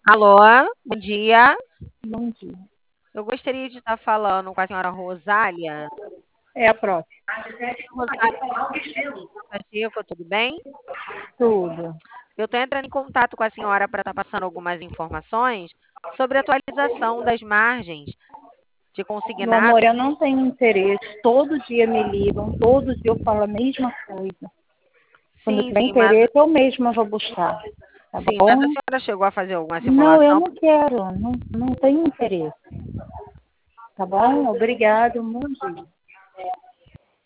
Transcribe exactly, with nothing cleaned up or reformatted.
Alô, bom dia. Bom dia. Eu gostaria de estar falando com a senhora Rosália. É a próxima. Rosália, Pacheco, tudo bem? Tudo. Eu estou entrando em contato com a senhora para estar passando algumas informações sobre a atualização das margens de Meu amor, consignado. eu não tenho interesse. Todo dia me ligam, todo dia eu falo a mesma coisa. Quando eu Sim, tiver sim, mas, interesse, eu mesma vou buscar. Tá sim, mas a bom? senhora chegou a fazer alguma Não, eu simulação? não quero. Não, não tenho interesse. Tá bom? Obrigado. Bom dia.